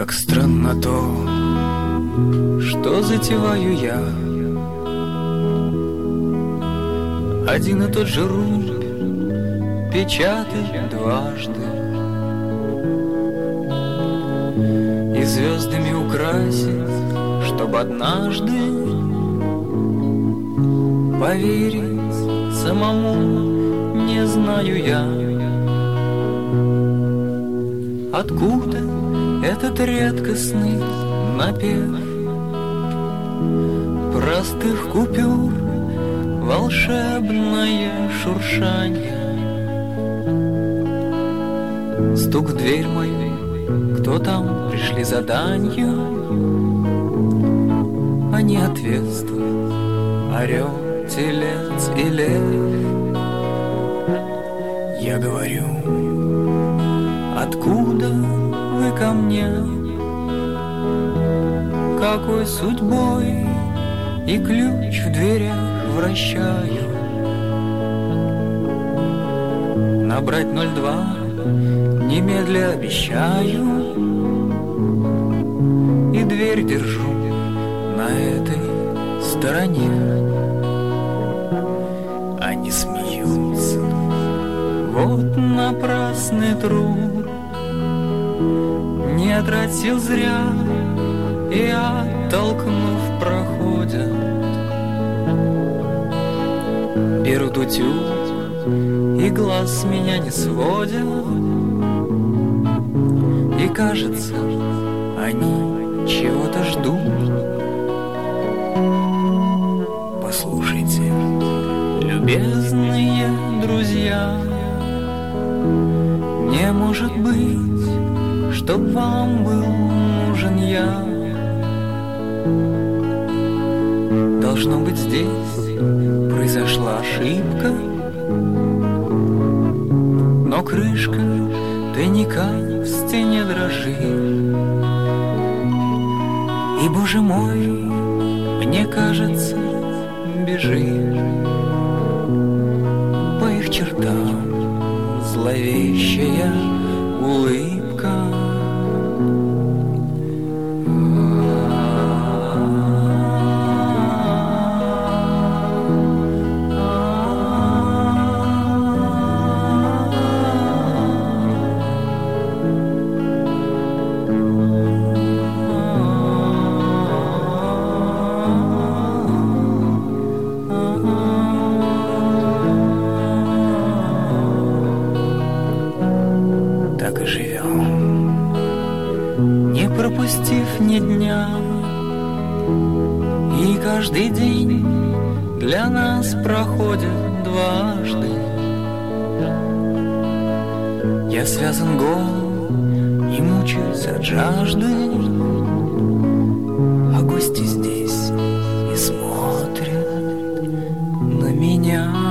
Как странно то, что затеваю я. Один и тот же рубль печатать дважды и звездами украсить, чтоб однажды поверить самому не знаю я. Откуда этот редкостный напев простых купюр, волшебное шуршанье? Стук в дверь мою, кто там, пришли за данью, а не ответствует орел, телец и лев. Я говорю: откуда вы ко мне? Какой судьбой и ключ в дверях вращаю? Набрать 02 немедля обещаю, и дверь держу на этой стороне. Они смеются, вот напрасный труд, не тратил зря, и оттолкнув проходят. Берут утюг и глаз с меня не сводят, и кажется, они чего-то ждут. Послушайте, любезные друзья, не может быть, чтоб вам был нужен я. Должно быть, здесь произошла ошибка, но крышка тайника в стене дрожит. И, боже мой, мне кажется, бежит по их чертам зловещая улыбка. Пропустив ни дня, и каждый день для нас проходит дважды. Я связан гол и мучаюсь от жажды, а гости здесь и смотрят на меня.